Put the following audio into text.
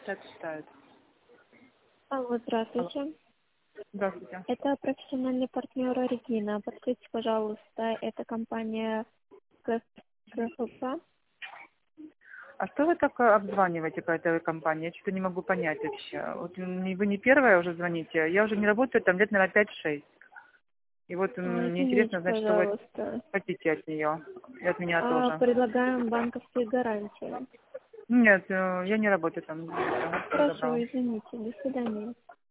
читают. Алло, Алло. здравствуйте. Здравствуйте. Это профессиональный партнер Регина. Подскажите, пожалуйста, это компания КФП? А что вы так обзваниваете по этой компании? Я что-то не могу понять вообще. Вот вы не первая уже звоните. Я уже не работаю там лет, наверное, 5-6. И вот мне Извините, интересно знать, что вы пожалуйста. хотите от нее. И от меня тоже. Предлагаем банковские гарантии. Нет, я не работаю там. Хорошо, извините. До свидания.